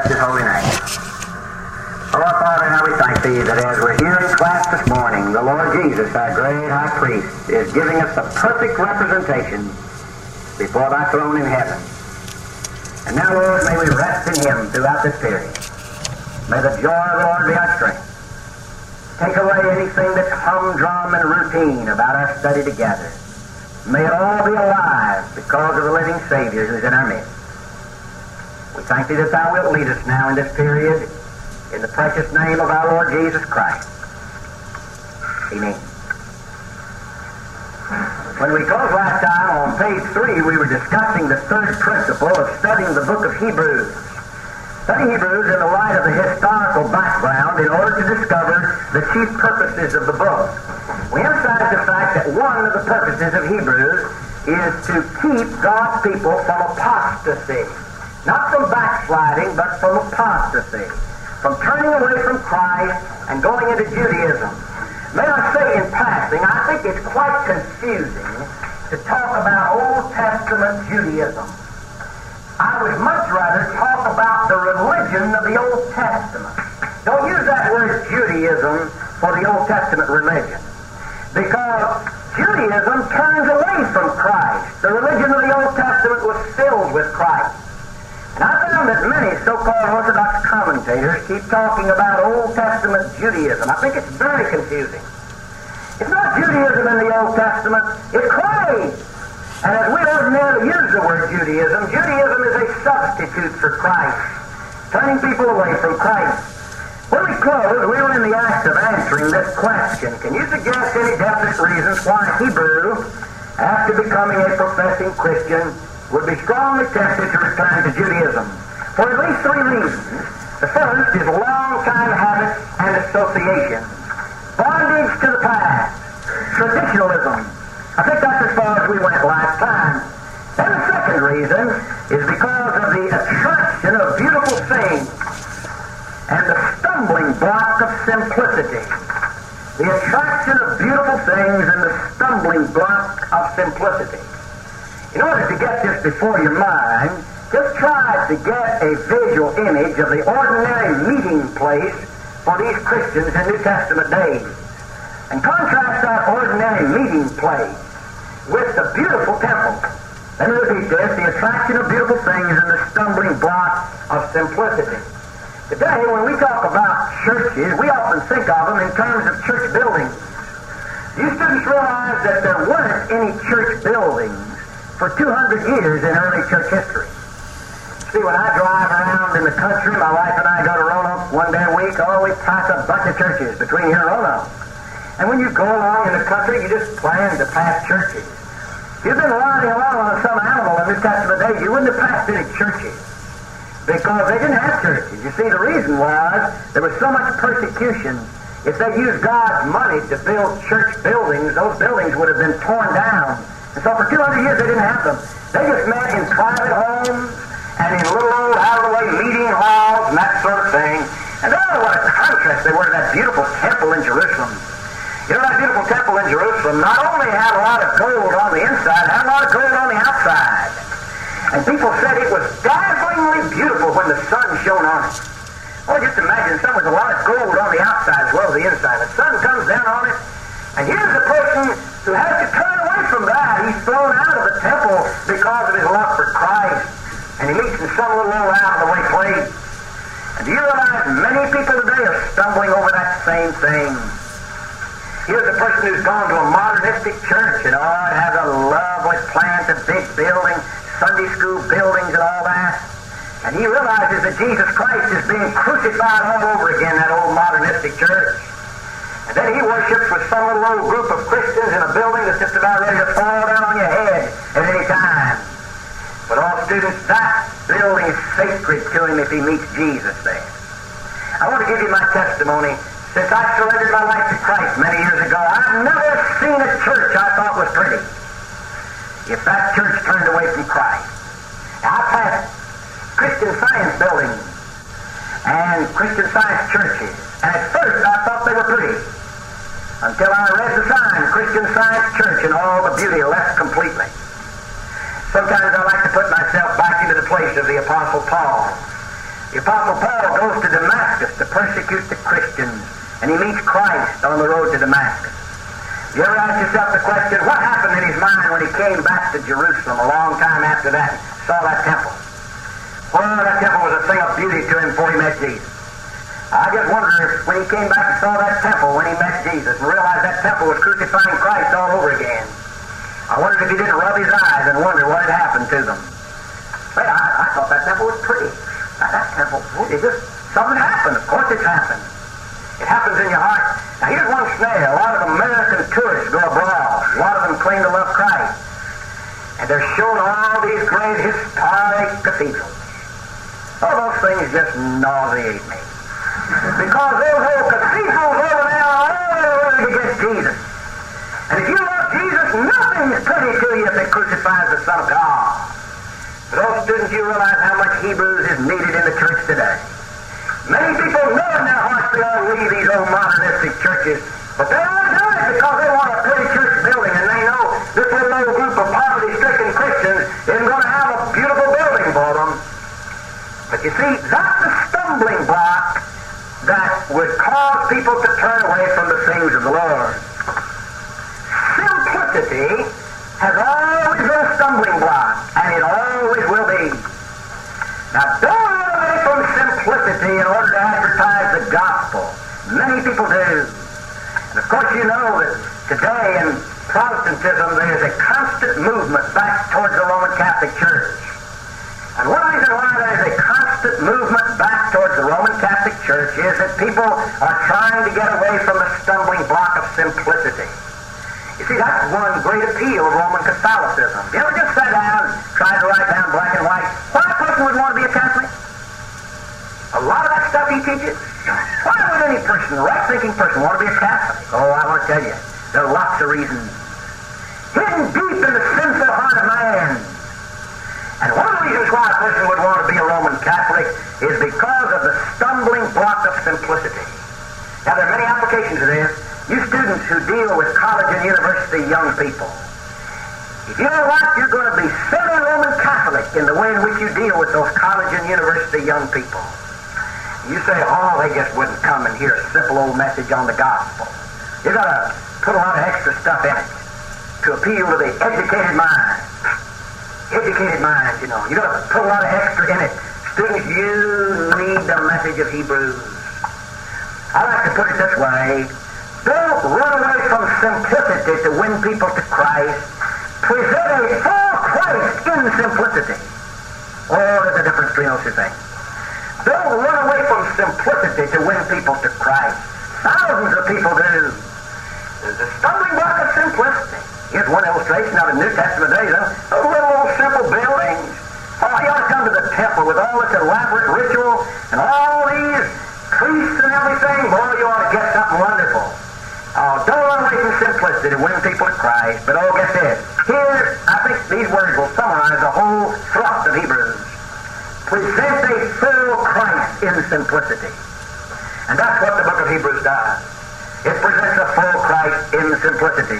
bless His holy name. Oh, our Father, how we thank Thee that as we're here in class this morning, the Lord Jesus, our great high priest, is giving us a perfect representation before Thy throne in heaven. And now, Lord, may we rest in Him throughout this period. May the joy of the Lord be our strength. Take away anything that's humdrum and routine about our study together. May it all be alive because of the living Savior who's in our midst. We thank Thee that Thou wilt lead us now in this period in the precious name of our Lord Jesus Christ. Amen. When we closed last time on page 3, we were discussing the third principle of studying the book of Hebrews. Study Hebrews in the light of the historical background in order to discover the chief purposes of the book. We emphasize the fact that one of the purposes of Hebrews is to keep God's people from apostasy. Not from backsliding, but from apostasy. From turning away from Christ and going into Judaism. May I say in passing, I think it's quite confusing to talk about Old Testament Judaism. I would much rather talk about the religion of the Old Testament. Don't use that word Judaism for the Old Testament religion. Because Judaism turns away from Christ. The religion of the Old Testament was filled with Christ. And I found that many so-called Orthodox commentators keep talking about Old Testament Judaism. I think it's very confusing. It's not Judaism in the Old Testament, it's Christ. And as we ordinarily use the word Judaism, Judaism is a substitute for Christ, turning people away from Christ. When we closed, we were in the act of answering this question. Can you suggest any definite reasons why a Hebrew, after becoming a professing Christian, would be strongly tempted to return to Judaism? For at least 3 reasons. The first is long-time habits and associations. Bondage to the past. Traditionalism. I think that's as far as we went last time. Then the second reason is because of the attraction of beautiful things and the stumbling block of simplicity. The attraction of beautiful things and the stumbling block of simplicity. In order to get this before your mind, just try to get a visual image of the ordinary meeting place for these Christians in New Testament days. And contrast that ordinary meeting place with the beautiful temple. Let me repeat this, the attraction of beautiful things and the stumbling block of simplicity. Today, when we talk about churches, we often think of them in terms of church buildings. You students realize that there weren't any church buildings for 200 years in early church history. See, when I drive around in the country, my wife and I go to Roanoke one day a week, we pass a bunch of churches between here and Roanoke. And when you go along in the country, you just plan to pass churches. If you've been riding along on some animal in New Testament days, you wouldn't have passed any churches because they didn't have churches. You see, the reason was there was so much persecution. If they used God's money to build church buildings, those buildings would have been torn down. And so for 200 years they didn't have them. They just met in private homes and in little old out-of-the-way meeting halls and that sort of thing. And what a contrast they were to that beautiful temple in Jerusalem. You know, that beautiful temple in Jerusalem not only had a lot of gold on the inside, it had a lot of gold on the outside. And people said it was dazzlingly beautiful when the sun shone on it. Just imagine somewhere with a lot of gold on the outside as well as the inside. The sun comes down on it, and here's a person who has to turn away from that. He's thrown out of the temple because of his love for Christ. And he meets in some little out-of-the-way place. And do you realize many people today are stumbling over that same thing? Here's a person who's gone to a modernistic church, and it has a lovely plant, a big building, Sunday school buildings and all that. And he realizes that Jesus Christ is being crucified all over again in that old modernistic church. And then he worships with some little old group of Christians in a building that's just about ready to fall down on your head at any time. But all students, that building is sacred to him if he meets Jesus there. I want to give you my testimony. Since I surrendered my life to Christ many years ago, I've never seen a church I thought was pretty if that church turned away from Christ. Now, I passed Christian Science buildings and Christian Science churches, and at first I thought they were pretty until I read the sign, Christian Science Church, and all the beauty left completely. Sometimes I like to put myself back into the place of the Apostle Paul. The Apostle Paul goes to Damascus to persecute the Christians, and he meets Christ on the road to Damascus. You ever ask yourself the question, what happened in his mind when he came back to Jerusalem a long time after that and saw that temple? Well, that temple was a thing of beauty to him before he met Jesus. I just wonder if when he came back and saw that temple when he met Jesus and realized that temple was crucifying Christ all over again, I wondered if he didn't rub his eyes and wonder what had happened to them. Well, I thought that temple was pretty. That temple, it just, something happened. Of course it's happened. It happens in your heart. Now here's one snare. A lot of American tourists go abroad. A lot of them claim to love Christ. And they're shown all these great historic cathedrals. Oh, those things just nauseate me. Because those old cathedrals over there are all against Jesus. And if you love Jesus, nothing's pretty to you if it crucifies the Son of God. For those students, you realize how much Hebrews is needed in the church today. Many people know in their hearts they all leave these old modernistic churches, but they all do it because they want a pretty church building, and they know this little group of poverty-stricken Christians isn't going to have a beautiful building for them. But you see, that's the stumbling block that would cause people to turn away from the things of the Lord. Simplicity has always been a stumbling block, and it always will be. Now, don't run away from simplicity in order to advertise the gospel. Many people do. And of course, you know that today in Protestantism there is a constant movement back towards the Roman Catholic Church. And one reason why there is a constant movement back towards the Roman Catholic Church is that people are trying to get away from the stumbling block of simplicity. You see, that's one great appeal of Roman Catholicism. You ever just sat down and tried to write down black and white why a person would want to be a Catholic? A lot of that stuff he teaches. Why would any person, a right-thinking person, want to be a Catholic? Oh, I want to tell you, there are lots of reasons. Hidden deep in the sinful heart of man. And one of the reasons why a person would want to be a Roman Catholic is because of the stumbling block of simplicity. Now, there are many applications of this. You students who deal with college and university young people, if you know what, you're going to be semi-Roman Catholic in the way in which you deal with those college and university young people. You say, oh, they just wouldn't come and hear a simple old message on the gospel. You've got to put a lot of extra stuff in it to appeal to the educated mind. Educated mind, you know. You've got to put a lot of extra in it. Students, you need the message of Hebrews. I like to put it this way. Don't run away from simplicity to win people to Christ. Present a full Christ in simplicity. Oh, there's a difference between those two things. Don't run away from simplicity to win people to Christ. Thousands of people do. There's a stumbling block of simplicity. Here's one illustration out of the New Testament days. Those little old simple buildings. Oh, you ought to come to the temple with all this elaborate ritual and all these priests and everything. Boy, you ought to get something wonderful. Oh, don't run away from simplicity to win people to Christ. But oh, get this. Here, I think these words will summarize the whole thrust of Hebrews. Present a full Christ in simplicity. And that's what the book of Hebrews does. It presents a full Christ in simplicity.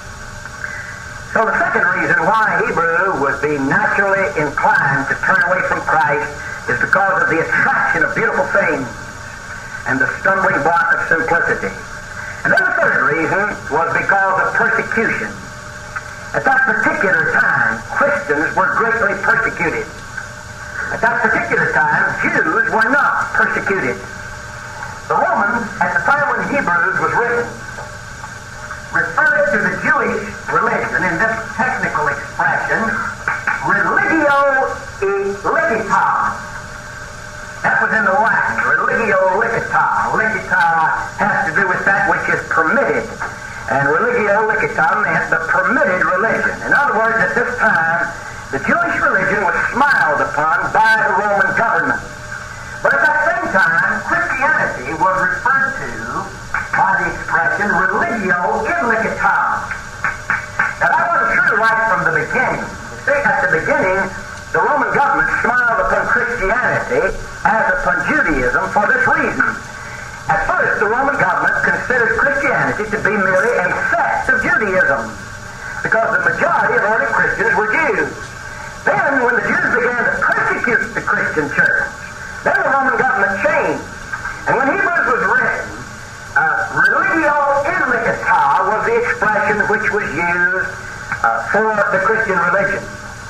So the second reason why Hebrew would be naturally inclined to turn away from Christ is because of the attraction of beautiful things and the stumbling block of simplicity. And then the third reason was because of persecution. At that particular time, Christians were greatly persecuted. At that particular time, Jews were not persecuted. The Romans, at the time when Hebrews was written, referred to the Jewish religion in this technical expression, religio licita. That was in the Latin, religio licita. Licita has to do with that which is permitted. And religio licita meant the permitted religion. In other words, at this time, the Jewish religion was smiled upon by the Roman government. But at that same time, Christianity was referred to by the expression religio illicita. Now that wasn't true right from the beginning. You see, at the beginning, the Roman government smiled upon Christianity as upon Judaism for this reason. At first, the Roman government considered Christianity to be merely a sect of Judaism, because the majority of early Christians were Jews. Then, when the Jews began to persecute the Christian church, Then the Roman government changed. And when Hebrews was written, religio imlicata was the expression which was used for the Christian religion.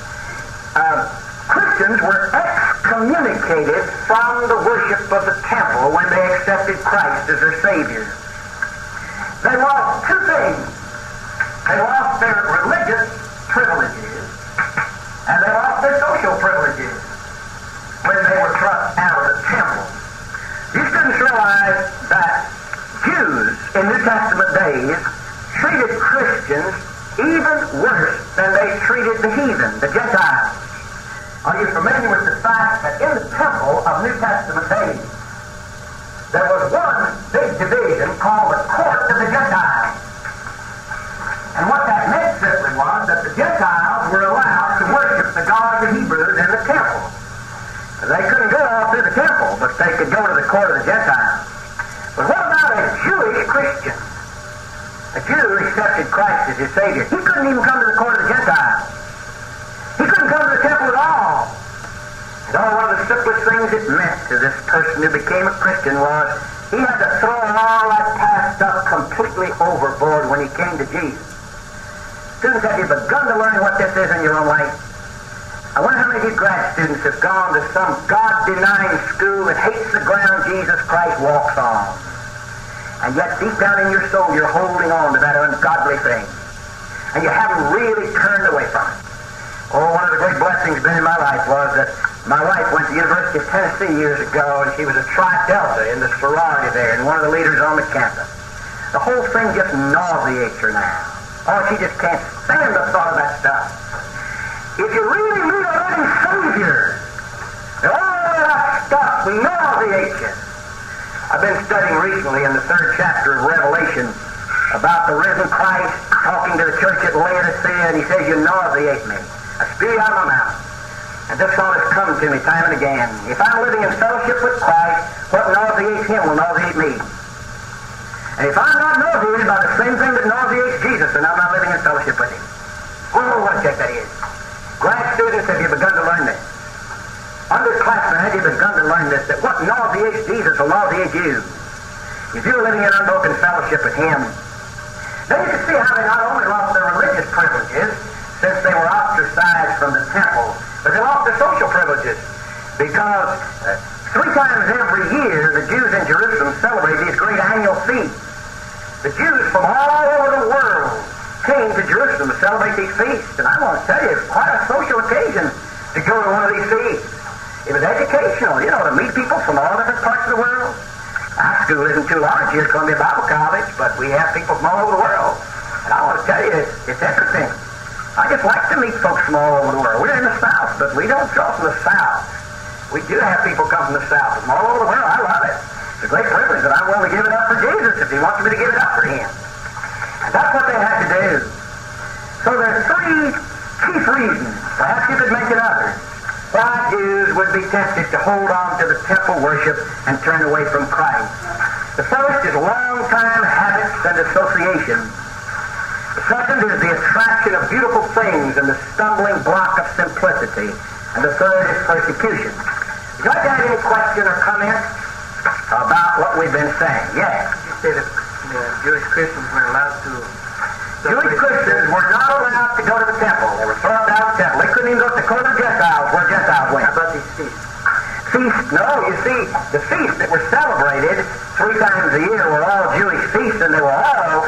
Christians were excommunicated from the worship of the temple when they accepted Christ as their Savior. They lost two things. They lost their religious privileges, and they lost their social privileges when they were thrust out of the temple. You students realize that Jews in New Testament days treated Christians even worse than they treated the heathen, the Gentiles. Are you familiar with the fact that in the temple of New Testament days, there was one big division called the court of the Gentiles? And what that meant simply was that the Gentiles were allowed to worship the God of the Hebrews in the temple. They couldn't go all through the temple, but they could go to the court of the Gentiles. But what about a Jewish Christian? A Jew accepted Christ as his Savior. He couldn't even come to the court of the Gentiles. He couldn't come to the temple at all. And one of the simplest things it meant to this person who became a Christian was he had to throw all that past stuff completely overboard when he came to Jesus. Students, have you begun to learn what this is in your own life? I wonder how many of you grad students have gone to some God-denying school that hates the ground Jesus Christ walks on. And yet deep down in your soul you're holding on to that ungodly thing. And you haven't really turned away from it. Oh, one of the great blessings been in my life was that my wife went to the University of Tennessee years ago, and she was a Tri Delta in the sorority there, and one of the leaders on the campus. The whole thing just nauseates her now. Oh, she just can't stand the thought of that stuff. If you really meet a living Savior, all of that stuff nauseates you. I've been studying recently in the 3rd chapter of Revelation about the risen Christ talking to the church at Laodicea, and he says, "You nauseate me. I spew you out of my mouth." And this thought has come to me time and again. If I'm living in fellowship with Christ, what nauseates him will nauseate me. And if I'm not nauseated by the same thing that nauseates Jesus, then I'm not living in fellowship with him. Oh, what a check that is. Grad students, have you begun to learn this? Underclassmen, have you begun to learn this, that what nauseates Jesus will nauseate you? If you're living in unbroken fellowship with him, then you can see how they not only lost their religious privileges, since they were ostracized from the temple, but they lost their social privileges. Because 3 times every year, the Jews in Jerusalem celebrate these great annual feasts. The Jews from all over the world came to Jerusalem to celebrate these feasts. And I want to tell you, it's quite a social occasion to go to one of these feasts. It was educational, to meet people from all different parts of the world. Our school isn't too large here at Columbia Bible College, but we have people from all over the world. And I want to tell you, it's interesting. I just like to meet folks from all over the world. We're in the South, but we don't draw from the South. We do have people come from the South, from all over the world. I love it. It's a great privilege that I'm willing to give it up for Jesus if he wants me to give it up for him. And that's what they had to do. So there are 3 chief reasons, perhaps you could mention others, why Jews would be tempted to hold on to the temple worship and turn away from Christ. The first is long-time habits and association. The second is the attraction of beautiful things and the stumbling block of simplicity. And the third is persecution. Would you like to have any question or comment about what we've been saying? Yes? You say that Jewish Christians were allowed to... Jewish Christians were not allowed to go to the temple. They were thrown out of the temple. They couldn't even go to the court of Gentiles where Gentiles went. How about these feasts? Feasts? No, you see, the feasts that were celebrated 3 times a year were all Jewish feasts, and they were all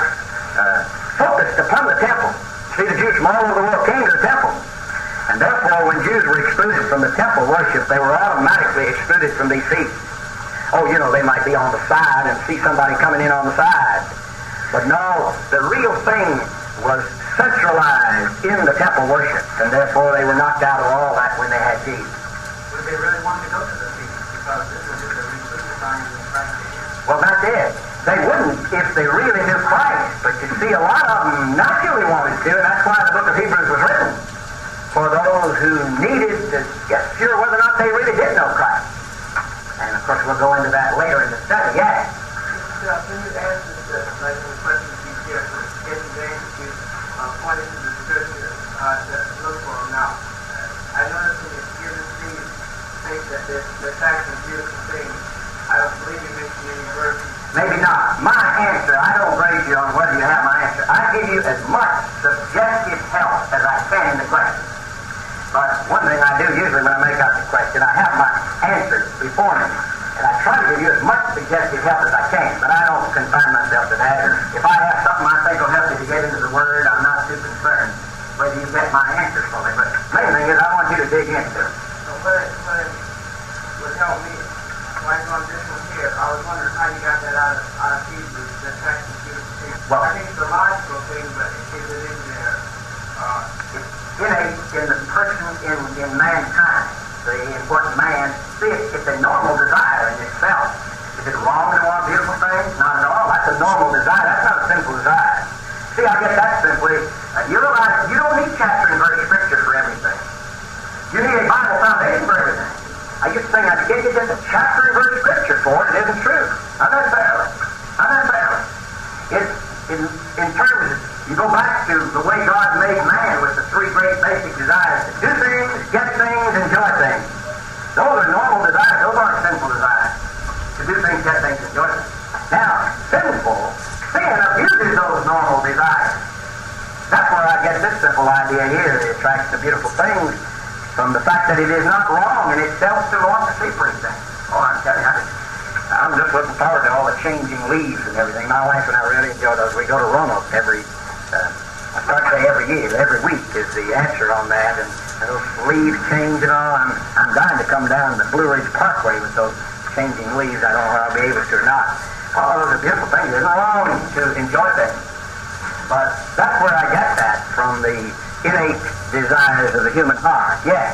focused upon the temple. See, the Jews from all over the world came to the temple. And therefore, when Jews were excluded from the temple worship, they were automatically excluded from these feasts. Oh, they might be on the side and see somebody coming in on the side. But no, the real thing was centralized in the temple worship, and therefore they were knocked out of all that when they had Jesus. Would they really want to go to the feast? Because this was just a re-crucifying of Christ. Well, that's it. They wouldn't if they really knew Christ. But you see, a lot of them naturally wanted to, and that's why the book of Hebrews was written. For those who needed to get sure whether or not they really did know Christ. And of course, we'll go into that later in the study. Yes? Can you answer like the question you here for getting James to point to the scripture to look for them now? I noticed when you're given these things the tax and beautiful thing. I don't believe you mentioned any verses. Maybe not. My answer, I don't grade you on whether you have my answer. I give you as much suggestive help as I can in the question. But one thing I do usually when I make out the question, I have my answer before me. And I try to give you as much suggestive help as I can, but I don't confine myself to that. If I have something I think will help you to get into the Word, I'm not too concerned whether you get my answers for me. But the main thing is I want you to dig into it. So what would help me, like on this one here, I was wondering how you got that out of Hebrews, the tax and beautiful thing. Well, I think it's a logical thing, but is it in there? It's innate in the person, in mankind. The important man, see, it's a normal desire in itself. Is it wrong to want beautiful things? Not at all. That's a normal desire. That's not a sinful desire. See, I guess that's simply, you realize you don't need chapter and verse scripture for everything. You need a Bible foundation for everything. I used to think I'd give you just a chapter and verse scripture for it. It isn't true. Not necessarily. Not necessarily. It's, in terms of, you go back to the way God made man with the three great basic desires: to do things, get things, enjoy things. Those are normal desires. Those aren't sinful desires. To do things, get things, enjoy things. Now, sin abuses those normal desires. That's where I get this simple idea here. It attracts the beautiful things from the fact that it is not wrong in itself to want to see pretty things. Oh, I'm telling you, I'm just looking forward to all the changing leaves and everything. My wife and I really enjoy those. We go to Roanoke I start to say every year, every week is the answer on that, and those leaves change and all. I'm dying to come down the Blue Ridge Parkway with those changing leaves. I don't know whether I'll be able to or not. Oh, those are beautiful things. There's no wrong to enjoy them. But that's where I get that, from the innate desires of the human heart. Yes.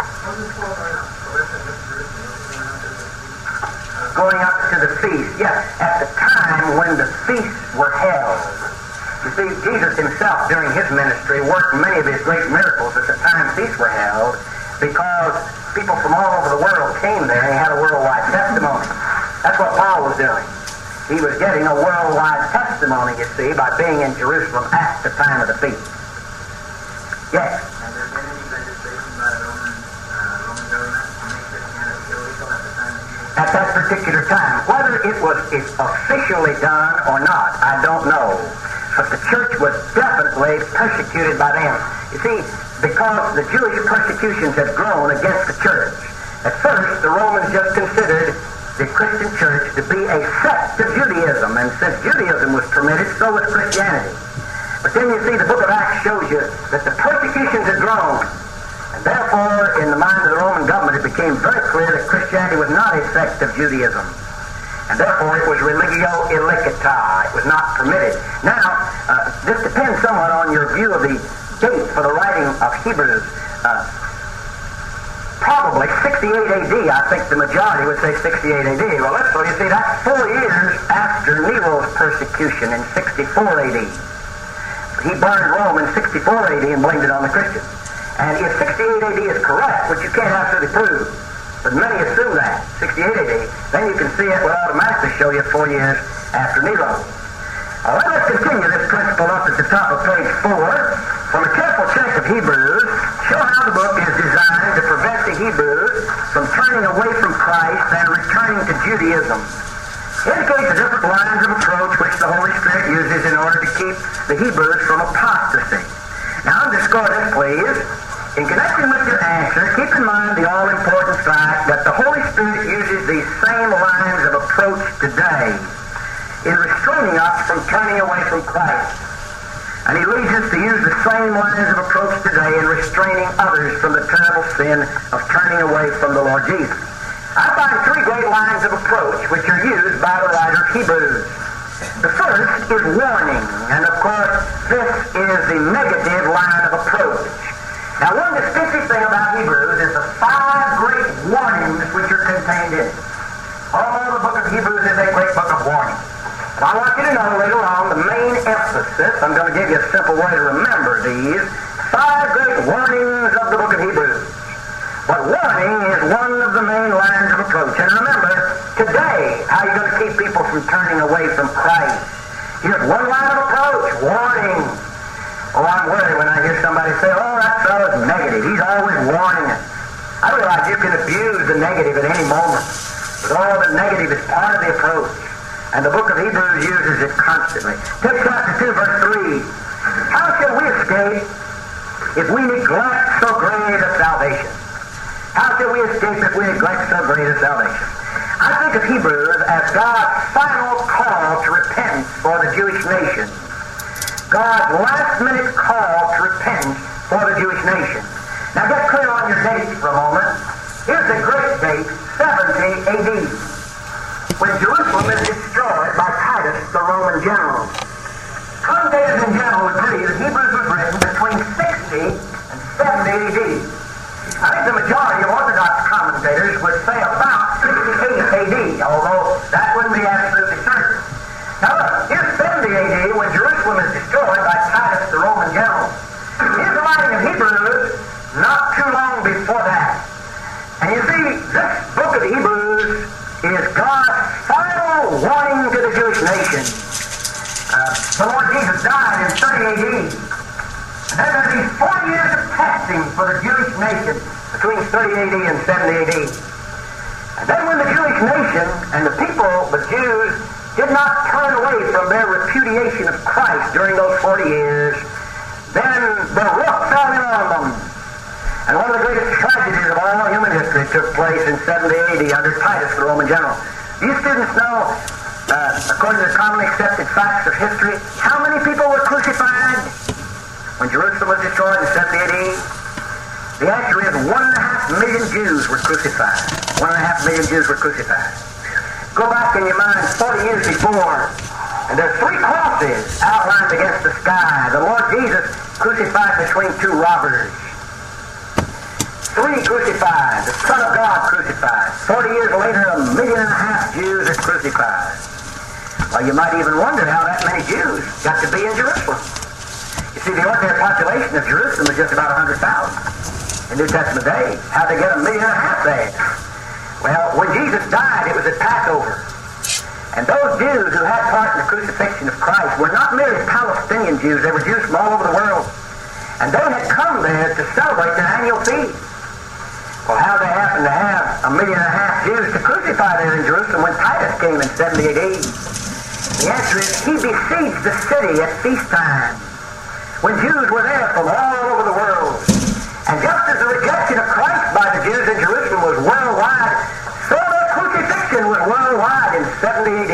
Going up to the feast. Yes, at the time when the feasts were held. You see, Jesus himself, during his ministry, worked many of his great miracles at the time feasts were held, because people from all over the world came there and he had a worldwide testimony. That's what Paul was doing. He was getting a worldwide testimony, you see, by being in Jerusalem at the time of the feast. Yes? Has there been any legislation by the Roman government to make Christianity illegal at the time of the feast? At that particular time. Whether it was officially done or not, I don't know. But the church was definitely persecuted by them. You see, because the Jewish persecutions had grown against the church. At first, the Romans just considered the Christian church to be a sect of Judaism, and since Judaism was permitted, so was Christianity. But then you see, the book of Acts shows you that the persecutions had grown, and therefore, in the mind of the Roman government, it became very clear that Christianity was not a sect of Judaism. And therefore, it was religio illicita. It was not permitted. Now, this depends somewhat on your view of the date for the writing of Hebrews. Probably 68 AD. I think the majority would say 68 AD. Well, so you see, that's 4 years after Nero's persecution in 64 AD. He burned Rome in 64 AD and blamed it on the Christians. And if 68 AD is correct, which you can't absolutely prove, but many assume that, 68 AD, then you can see it will automatically show you 4 years after Nero. All right, let's continue this principle up at the top of page 4. From a careful check of Hebrews, show how the book is designed to prevent the Hebrews from turning away from Christ and returning to Judaism. Indicates the different lines of approach which the Holy Spirit uses in order to keep the Hebrews from apostasy. Now, underscore this, please. In connection with your answer, keep in mind the all-important fact that the Holy Spirit uses these same lines of approach today in restraining us from turning away from Christ. And he leads us to use the same lines of approach today in restraining others from the terrible sin of turning away from the Lord Jesus. I find 3 great lines of approach which are used by the writer of Hebrews. The first is warning, and of course this is the negative line of approach. Now, one distinctive thing about Hebrews is the 5 great warnings which are contained in it. Oh, the book of Hebrews is a great book of warnings. And I want you to know later on the main emphasis. I'm going to give you a simple way to remember these 5 great warnings of the book of Hebrews. But warning is one of the main lines of approach. And remember, today, how are you going to keep people from turning away from Christ? Here's one line of approach, warning. Oh, I'm worried when I hear somebody say, oh, that fellow's negative. He's always warning us. I realize you can abuse the negative negative at any moment. But all the negative is part of the approach. And the book of Hebrews uses it constantly. Take chapter 2, verse 3. How shall we escape if we neglect so great a salvation? How shall we escape if we neglect so great a salvation? I think of Hebrews as God's final call to repentance for the Jewish nation. God's last-minute call to repentance for the Jewish nation. Now get clear on your dates for a moment. Here's the great date, 70 A.D., when Jerusalem is destroyed by Titus, the Roman general. Commentators in general agree that Hebrews was written between 60 and 70 A.D. I think the majority of Orthodox commentators would say about 68 A.D., although that wouldn't be absolutely certain. Now look, here's 70 A.D. when Jerusalem is destroyed by Titus, the Roman general. Here's the writing of Hebrews not too long before that. And you see, this book of Hebrews is God's final warning to the Jewish nation. The Lord Jesus died in 30 A.D. And there's going to be 40 years of testing for the Jewish nation between 30 A.D. and 70 A.D. And then when the Jewish nation and the people, the Jews, did not turn away from their repudiation of Christ during those 40 years, then the roof fell in on them. And one of the greatest tragedies of all human history took place in 70 A.D. under Titus, the Roman general. You students know, according to the commonly accepted facts of history, how many people were crucified when Jerusalem was destroyed in 70 A.D.? The answer is 1.5 million Jews were crucified. 1.5 million Jews were crucified. Go back in your mind 40 years before, and there are 3 crosses outlined against the sky. The Lord Jesus crucified between 2 robbers. 3 crucified. The Son of God crucified. 40 years later, 1.5 million Jews are crucified. Well, you might even wonder how that many Jews got to be in Jerusalem. You see, the ordinary population of Jerusalem is just about 100,000 in New Testament days. How'd they get 1.5 million there? Well, when Jesus died, it was at Passover. And those Jews who had part in the crucifixion of Christ were not merely Palestinian Jews. They were Jews from all over the world. And they had come there to celebrate their annual feast. Well, how they happened to have 1.5 million Jews to crucify there in Jerusalem when Titus came in 70 A.D.? The answer is he besieged the city at feast time, when Jews were there from all over the world. And just as the rejection of Christ by the Jews in Jerusalem was worldwide, so their crucifixion was worldwide in 70 A.D.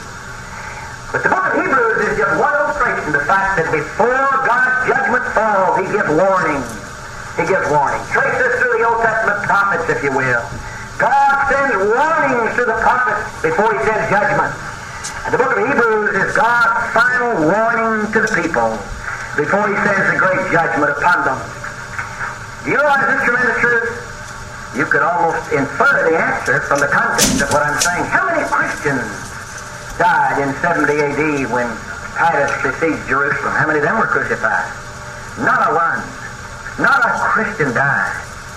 But the book of Hebrews is just one illustration of the fact that before God's judgment falls, he gives warning. He gives warning. Trace this through the Old Testament prophets, if you will. God sends warnings to the prophets before he sends judgment. And the book of Hebrews is God's final warning to the people before he sends the great judgment upon them. Do you realize this tremendous truth? You could almost infer the answer from the context of what I'm saying. How many Christians died in 70 A.D. when Titus besieged Jerusalem? How many of them were crucified? Not a one. Not a Christian died.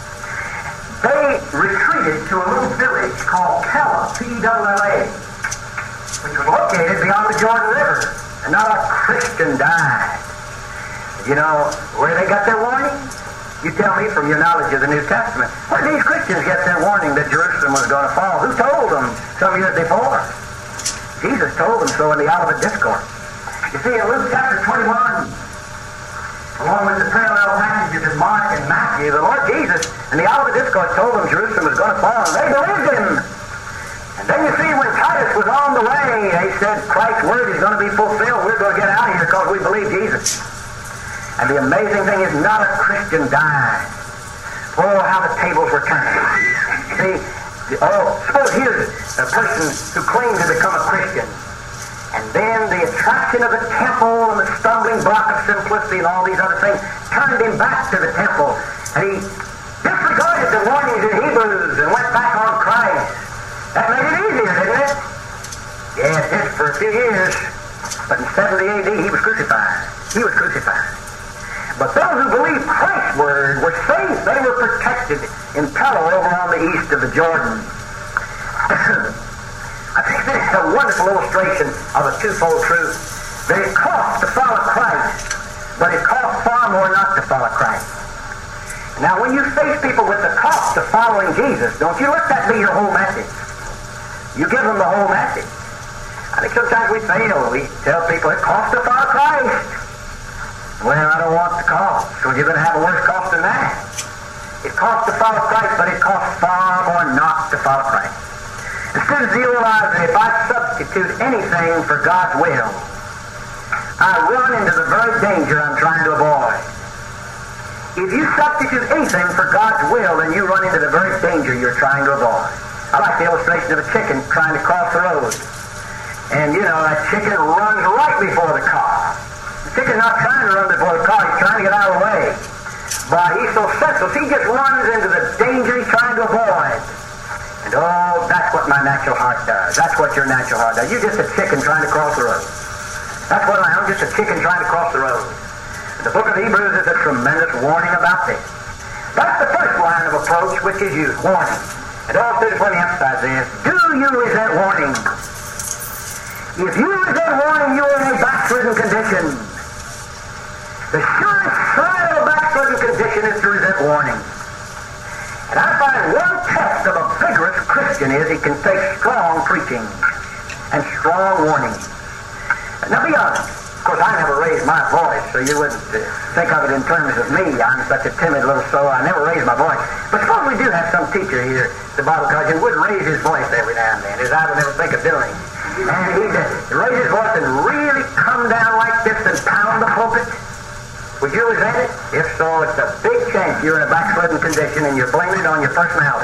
They retreated to a little village called Pella, P-E-L-L-A, which was located beyond the Jordan River, and not a Christian died. You know where they got their warning? You tell me from your knowledge of the New Testament. Where did these Christians get their warning that Jerusalem was going to fall? Who told them some years before? Jesus told them so in the Olivet Discourse. You see, in Luke chapter 21, along with the parallel passages in Mark and Matthew, the Lord Jesus in the Olivet Discourse told them Jerusalem was going to fall, and they believed him. And then you see, when Titus was on the way, they said, Christ's word is going to be fulfilled. We're going to get out of here because we believe Jesus. And the amazing thing is not a Christian died. Oh, how the tables were turned. See, suppose here's a person who claimed to become a Christian. And then the attraction of the temple and the stumbling block of simplicity and all these other things turned him back to the temple. And he disregarded the warnings in Hebrews and went back on Christ. That made it easier, didn't it? Yeah, it did for a few years. But in 70 A.D. he was crucified. He was crucified. But those who believed Christ's word were safe. They were protected in Pella over on the east of the Jordan. I think this is a wonderful illustration of a twofold truth. That it costs to follow Christ, but it costs far more not to follow Christ. Now, when you face people with the cost of following Jesus, don't you let that be your whole message. You give them the whole message. I think sometimes we fail. We tell people it costs to follow Christ. Well, I don't want the cost, so you're going to have a worse cost than that. It costs to follow Christ, but it costs far more not to follow Christ. As soon as you realize that if I substitute anything for God's will, I run into the very danger I'm trying to avoid. If you substitute anything for God's will, then you run into the very danger you're trying to avoid. I like the illustration of a chicken trying to cross the road. And, you know, that chicken runs right before the car. The chicken's not trying to run before the car. He's trying to get out of the way. But he's so senseless, he just runs into the danger he's trying to avoid. And, oh, that's what my natural heart does. That's what your natural heart does. You're just a chicken trying to cross the road. That's what I am, just a chicken trying to cross the road. The book of Hebrews is a tremendous warning about this. That's the first line of approach which is used, warning. And all students, let me emphasize this. Do you resent warning? If you resent warning, you are in a backslidden condition. The surest sign of a backslidden condition is to resent warning. And I find one test of a vigorous Christian is he can take strong preaching and strong warning. Now be honest. Of course, I never raised my voice, so you wouldn't think of it in terms of me. I'm such a timid little soul. I never raised my voice. But suppose we do have some teacher here at the Bible College who would raise his voice every now and then, as I would never think of doing. And he'd raise his voice and really come down like this and pound the pulpit. Would you resent it? If so, it's a big chance you're in a backslidden condition and you're blaming it on your personality.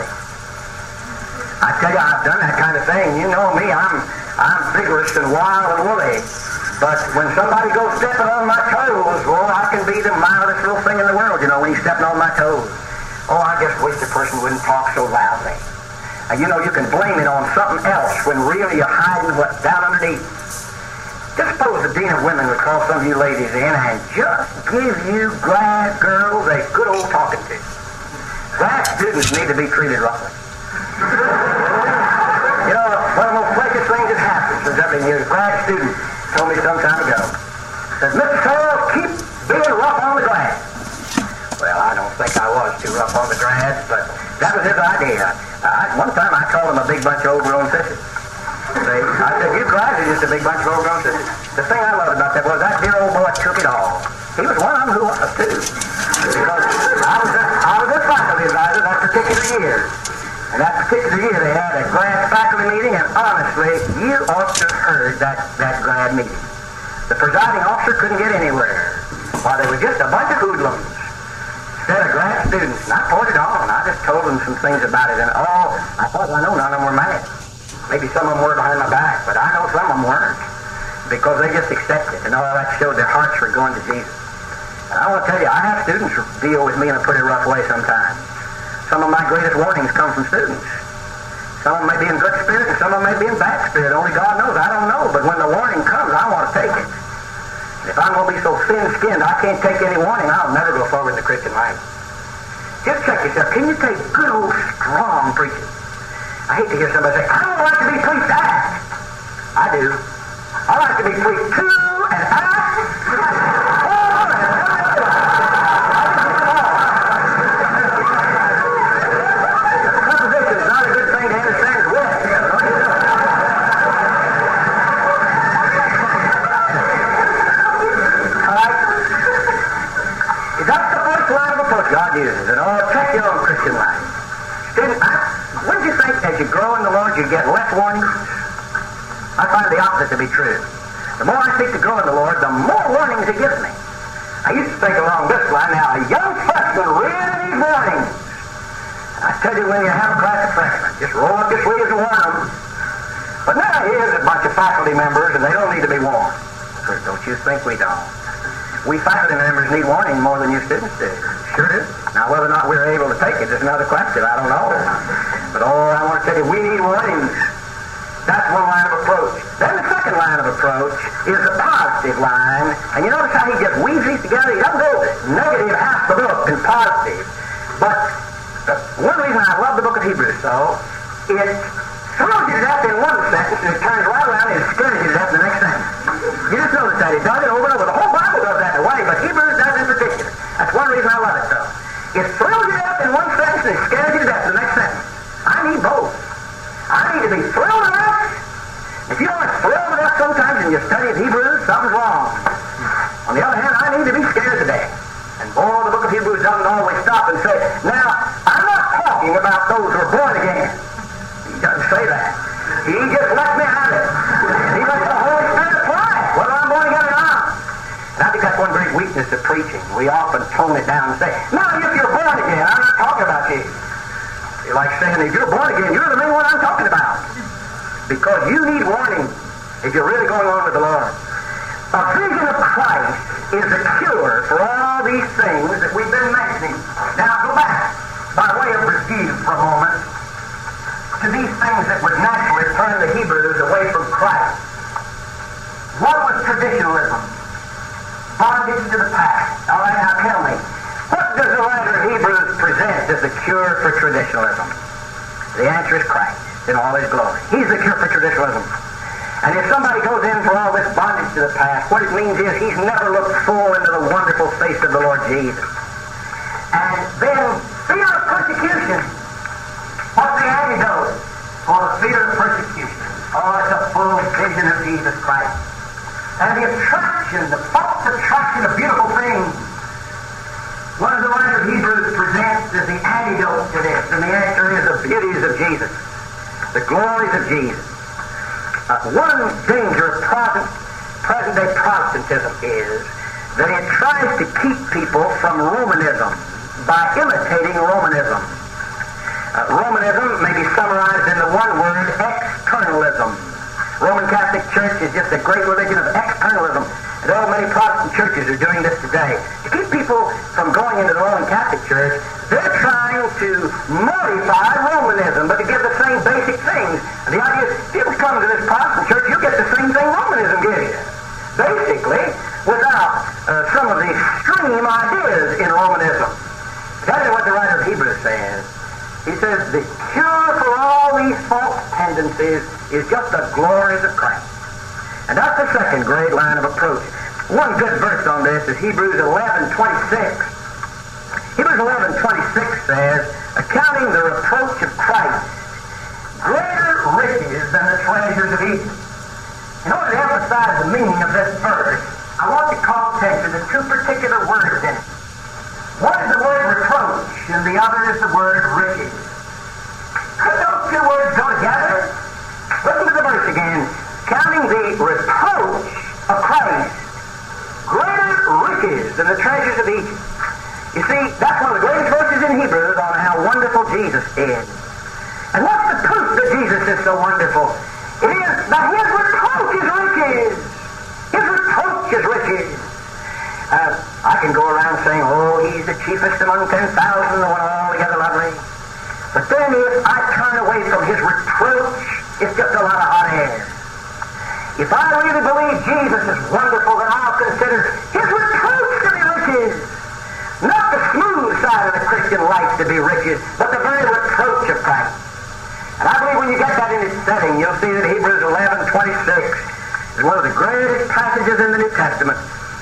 I tell you, I've done that kind of thing. You know me, I'm vigorous and wild and woolly. But when somebody goes stepping on my toes, well, I can be the mildest little thing in the world, you know, when he's stepping on my toes. Oh, I just wish the person wouldn't talk so loudly. And you know, you can blame it on something else when really you're hiding what's down underneath. Just suppose the Dean of Women would call some of you ladies in and just give you grad girls a good old talking to. Grad students need to be treated roughly. You know, one of the most precious things that happens is every year, grad students told me some time ago, says, Mr. Searles, keep being rough on the grass. Well, I don't think I was too rough on the grass, but that was his idea. One time I called him a big bunch of overgrown sissies. See, I said, you guys are just a big bunch of overgrown sissies. The thing I loved about that was that dear old boy took it all. He was one of them who was, too. Because I was a faculty advisor that particular year. And that particular year they had a grad faculty meeting, and honestly, you ought to have heard that grad meeting. The presiding officer couldn't get anywhere, while there were just a bunch of hoodlums instead of grad students. And I poured it on. I just told them some things about it, and I thought I know none of them were mad. Maybe some of them were behind my back, but I know some of them weren't, because they just accepted, and all that showed their hearts were going to Jesus. And I want to tell you, I have students deal with me in a pretty rough way sometimes. Some of my greatest warnings come from students. Some of them may be in good spirit, and some of them may be in bad spirit. Only God knows. I don't know. But when the warning comes, I want to take it. And if I'm going to be so thin-skinned I can't take any warning, I'll never go forward in the Christian life. Just check yourself. Can you take good old strong preaching? I hate to hear somebody say, I don't like to be preached at. I do. I like to be preached to and at. God uses it. Oh, check your own Christian life. Wouldn't you think as you grow in the Lord you get less warnings? I find the opposite to be true. The more I seek to grow in the Lord, the more warnings He gives me. I used to think along this line, now a young freshman really needs warnings. I tell you, when you have a class of freshmen, just roll up your sleeves and warn them. But now here's a bunch of faculty members and they don't need to be warned. Don't you think we don't? We faculty members need warning more than you students do. Sure do. Now, whether or not we're able to take it is another question. I don't know. But, I want to tell you, we need warnings. That's one line of approach. Then the second line of approach is the positive line. And you notice how he just weaves these together? He doesn't go negative half the book and positive. But one reason I love the book of Hebrews, though, it throws you to death in one sentence and it turns right around and scares you to death in the next sentence. You just notice that. It does it over and over. The whole Bible does that in a way, but Hebrews does in particular. That's one reason I love it, though. It throws you and you study Hebrews, something's wrong. On the other hand, I need to be scared today. And boy, the book of Hebrews doesn't always stop and say, now, I'm not talking about those who are born again. He doesn't say that. He just lets me have it. He lets the Holy Spirit apply it, whether I'm born again or not. And I think that's one great weakness of preaching. We often tone it down and say, now, if you're born again, I'm not talking about you. You're like saying, if you're born again, you're the main one I'm talking about. Because you need warning if you're really going on with the Lord. A vision of Christ is the cure for all these things that we've been mentioning. Now go back, by way of review for a moment, to these things that would naturally turn the Hebrews away from Christ. What was traditionalism? Bondage to the past. All right, now tell me, what does the writer of Hebrews present as the cure for traditionalism? The answer is Christ in all his glory. He's the cure for traditionalism. And if somebody goes in for all this bondage to the past, what it means is he's never looked full into the wonderful face of the Lord Jesus. And then fear of persecution. What's the antidote for the fear of persecution? Oh, it's a full vision of Jesus Christ. And the attraction, the false attraction of beautiful things. What does the writer of Hebrews present as the antidote to this? And the answer is the beauties of Jesus, the glories of Jesus. One danger of present-day Protestantism is that it tries to keep people from Romanism by imitating Romanism. Romanism may be summarized in the one word, externalism. Roman Catholic Church is just a great religion of externalism. And many Protestant churches are doing this today. To keep people from going into the Roman Catholic Church, they're trying to modify Romanism, but to give the same basic things. And the idea is, if you come to this Protestant church, you'll get the same thing Romanism gives you. Basically, without some of the extreme ideas in Romanism. That is what the writer of Hebrews says. He says, the cure for all these false tendencies is just the glories of Christ. And that's the second great line of approach. One good verse on this is Hebrews 11:26. Hebrews 11:26 says, accounting the reproach of Christ greater riches than the treasures of Egypt. In order to emphasize the meaning of this verse, I want to call attention to two particular words in it. One is the word reproach, and the other is the word riches. Could those two words go together? Listen to the verse again. Counting the reproach of Christ greater riches than the treasures of Egypt. You see, that's one of the greatest verses in Hebrews on how wonderful Jesus is. And what's the proof that Jesus is so wonderful? It is that his reproach is riches. His reproach is riches. I can go around saying, oh, he's the chiefest among 10,000, the one altogether lovely. But then if I turn away from his reproach, it's just a lot of hot air. If I really believe Jesus is wonderful, then I'll consider his reproach to be riches. Not the smooth side of the Christian life to be riches, but the very reproach of Christ. And I believe when you get that in its setting, you'll see that Hebrews 11:26 is one of the greatest passages in the New Testament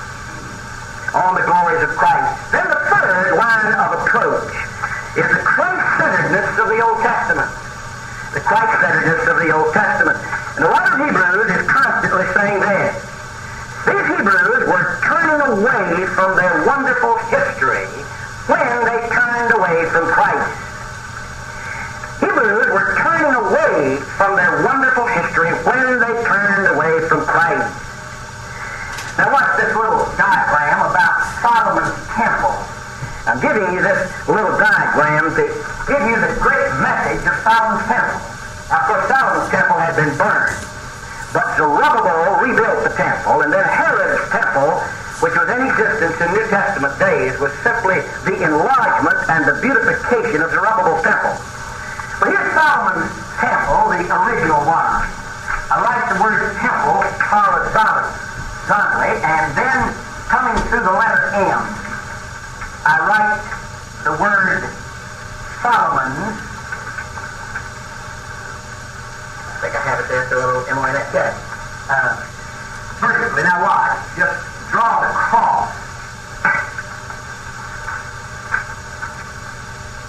on the glories of Christ. Then the third line of approach is the Christ-centeredness of the Old Testament. The Christ-centeredness of the Old Testament. And the writer of Hebrews is constantly saying this. These Hebrews were turning away from their wonderful history when they turned away from Christ. Hebrews were turning away from their wonderful history when they turned away from Christ. Now watch this little diagram about Solomon's temple. I'm giving you this little diagram to give you the great message of Solomon's temple. Now, of course, Solomon's temple had been burned, but Zerubbabel rebuilt the temple, and then Herod's temple, which was in existence in New Testament days, was simply the enlargement and the beautification of Zerubbabel's temple. But here's Solomon's temple, the original one. I write the word temple horizontally, and then coming through the letter M, I write the word Solomon's. I think I have it there, so a little M-O-N-S. Yes. Vertically. Now watch. Just draw the cross.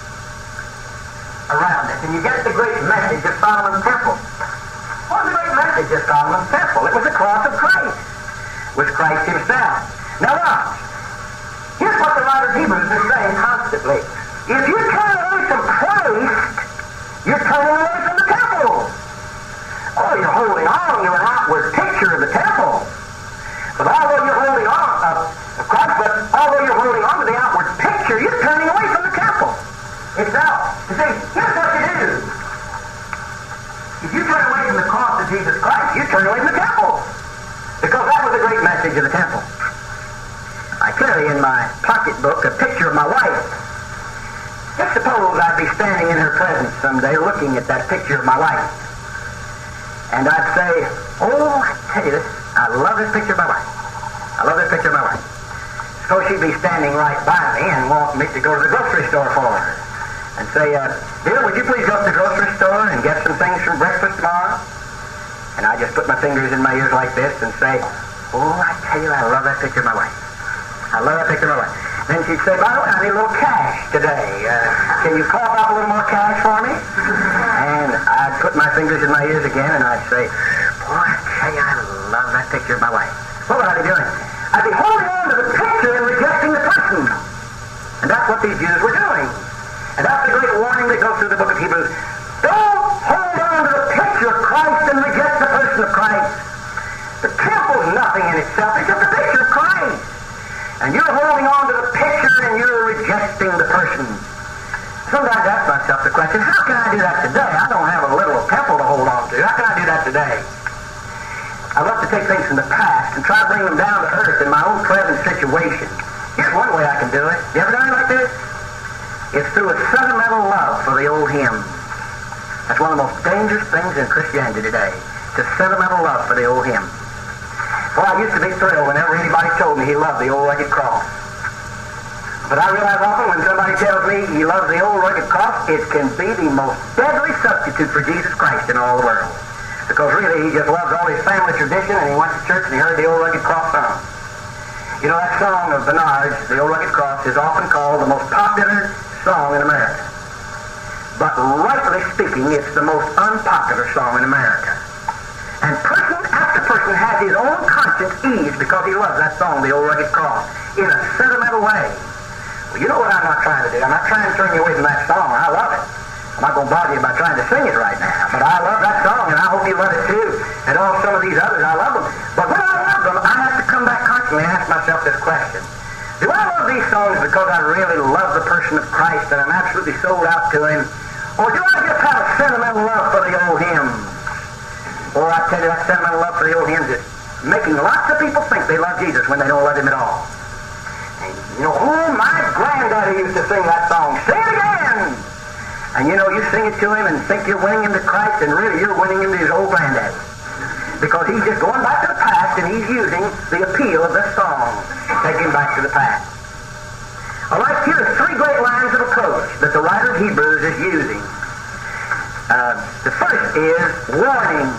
Around it. And you get the great message of Solomon's temple. What's the great message message of Solomon's Temple. It was the cross of Christ. It was Christ himself. Now watch. Here's what the writer of Hebrews is saying constantly. If you turn away from Christ, you're turning away from the temple. Oh, you're holding on to an outward picture of the temple. But although you're holding on of Christ, but although you're holding on to the outward picture, you're turning away from the temple itself. You see, here's what you do. If you turn away from the cross of Jesus Christ, you turn away from the temple. Because that was the great message of the temple. I carry in my pocketbook a picture of my wife. Just suppose I'd be standing in her presence someday looking at that picture of my wife. And I'd say, oh, I tell you this, I love this picture of my wife. I love this picture of my wife. Suppose she'd be standing right by me and want me to go to the grocery store for her. And say, dear, would you please go to the grocery store and get some things for breakfast tomorrow? And I just put my fingers in my ears like this and say, oh, I tell you, I love that picture of my wife. I love that picture of my wife. Then she'd say, by the way, I need a little cash today. Can you cough up a little more cash for me? And I'd put my fingers in my ears again and I'd say, boy, I tell you, I love that picture of my wife. What would I be doing? I'd be holding on to the picture and rejecting the person. And that's what these Jews were doing. And that's the great warning that goes through the book of Hebrews. Don't hold on to the picture of Christ and reject the person of Christ. The temple's nothing in itself. It's just a picture of Christ. And you're holding on to the picture and you're rejecting the person. Sometimes I ask myself the question, how can I do that today? I don't have a literal temple to hold on to. How can I do that today? I love to take things from the past and try to bring them down to earth in my own present situation. Here's one way I can do it. You ever done it like this? It's through a sentimental love for the old hymn. That's one of the most dangerous things in Christianity today. It's a sentimental love for the old hymn. Well, I used to be thrilled whenever anybody told me he loved the old rugged cross. But I realize often when somebody tells me he loves the old rugged cross, it can be the most deadly substitute for Jesus Christ in all the world. Because really, he just loves all his family tradition, and he went to church and he heard the old rugged cross sung. You know, that song of Bernard's, The Old Rugged Cross, is often called the most popular song in America. But rightly speaking, it's the most unpopular song in America. And person after person has his own conscience eased because he loves that song, The Old Rugged Cross, in a sentimental way. Well, you know what I'm not trying to do? I'm not trying to turn you away from that song. I love it. I'm not going to bother you by trying to sing it right now. But I love that song, and I hope you love it too. And all some of these others, I love them. But when I love them, I have to come back constantly and ask myself this question. Do I love these songs because I really love the person of Christ and I'm absolutely sold out to him? Or do I just have a sentimental love for the old hymns? Or I tell you, that sentimental love for the old hymns is making lots of people think they love Jesus when they don't love him at all. And you know, oh, my granddaddy used to sing that song. Sing it again! And you know, you sing it to him and think you're winning him to Christ, and really you're winning him to his old granddaddy. Because he's just going back to the past and he's using the appeal of this song to take him back to the past. All right, here are three great lines of approach that the writer of Hebrews is using. The first is warning.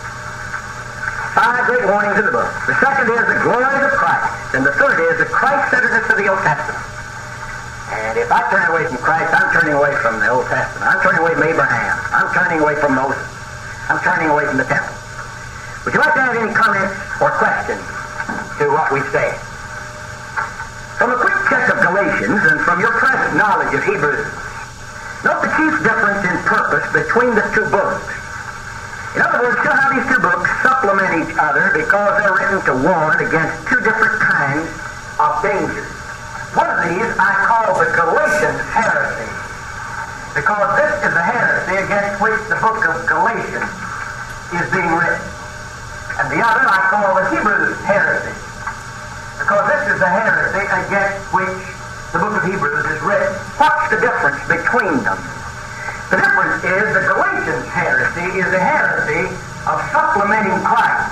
5 great warnings in the book. The second is the glories of Christ. And the third is the Christ-centeredness of the Old Testament. And if I turn away from Christ, I'm turning away from the Old Testament. I'm turning away from Abraham. I'm turning away from Moses. I'm turning away from the temple. Would you like to have any comments or questions to what we say? From a quick check of Galatians and from your present knowledge of Hebrews, note the chief difference in purpose between the two books. In other words, show how these two books supplement each other because they're written to warn against two different kinds of dangers. One of these I call the Galatians heresy, because this is the heresy against which the book of Galatians is being written. And the other I call the Hebrews heresy, because this is the heresy against which the book of Hebrews is written. What's the difference between them? The difference is the Galatians heresy is the heresy of supplementing Christ.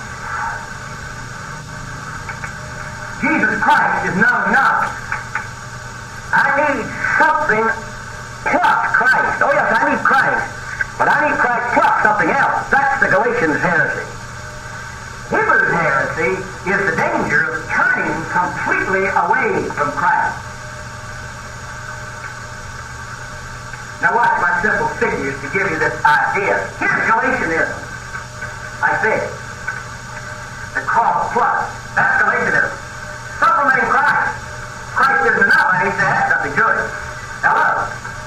Jesus Christ is not enough. I need something plus Christ. Oh yes, I need Christ. But I need Christ plus something else. That's the Galatians heresy. Hebrews heresy is the danger of turning completely away from Christ. Now watch my simple figures to give you this idea. Here's Galatianism. like this. The cross plus. That's Galatianism. Supplementing Christ. Christ isn't enough. I need to add something to it. Now look.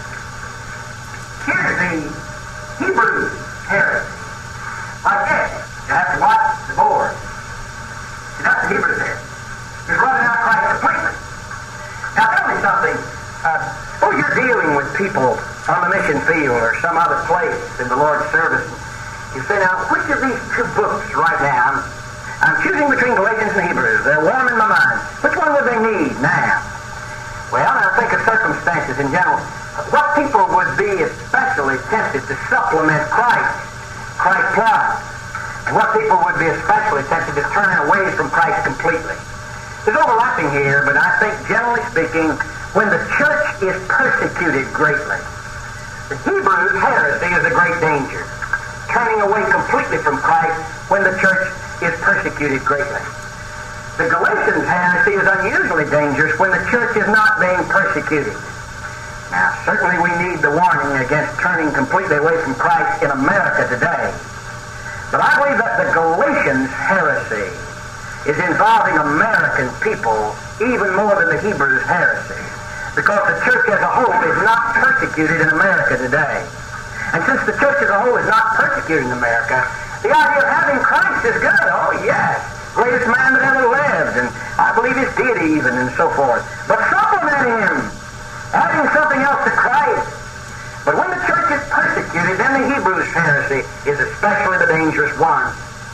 Here's the Hebrew heresy. Like this. You have to watch the board. See, that's the Hebrew heresy. He's running out Christ completely. Now tell me something. Suppose you're dealing with people on the mission field or some other place in the Lord's service. You say, now, which of these two books right now, I'm choosing between Galatians and Hebrews. They're warm in my mind. Which one would they need now? Well, now think of circumstances in general. What people would be especially tempted to supplement Christ plus? And what people would be especially tempted to turn away from Christ completely? There's overlapping here, but I think, generally speaking, when the church is persecuted greatly, the Hebrews heresy is a great danger. Turning away completely from Christ when the church is persecuted greatly. The Galatians heresy is unusually dangerous when the church is not being persecuted. Now, certainly we need the warning against turning completely away from Christ in America today. But I believe that the Galatians heresy is involving American people even more than the Hebrews heresy, because the church as a whole is not persecuted in America today. And since the church as a whole is not persecuting America, the idea of having Christ is good. Oh, yes. Greatest man that ever lived, and I believe his deity even, and so forth. But supplementing him, adding something else to Christ. But when the church is persecuted, then the Hebrews heresy is especially the dangerous one.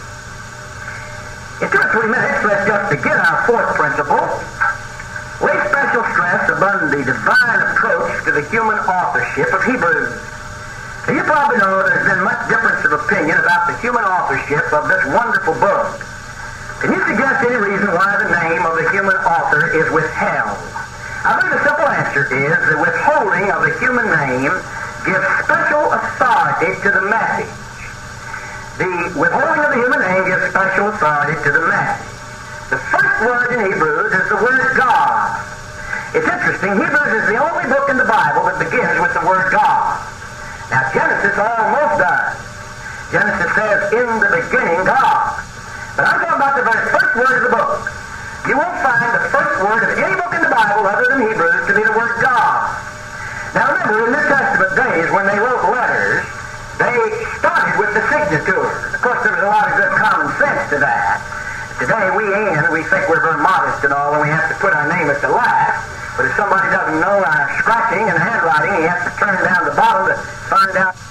In 2 or 3 minutes, let's just begin our fourth principle. Lay special stress upon the divine approach to the human authorship of Hebrews. You probably know there's been much difference of opinion about the human authorship of this wonderful book. Can you suggest any reason why the name of the human author is withheld? I believe the simple answer is the withholding of the human name gives special authority to the message. The withholding of the human name gives special authority to the message. The first word in Hebrews is the word God. It's interesting, Hebrews is the only book in the Bible that begins with the word God. Now, Genesis almost does. Genesis says, in the beginning, God. But I'm talking about the very first word of the book. You won't find the first word of any book in the Bible other than Hebrews to be the word God. Now, remember, in New Testament days, when they wrote letters, they started with the signature. Of course, there was a lot of good common sense to that. Today, we think we're very modest and all, and we have to put our name at the last. But if somebody doesn't know our scratching and handwriting, he has to turn down the bottom to find out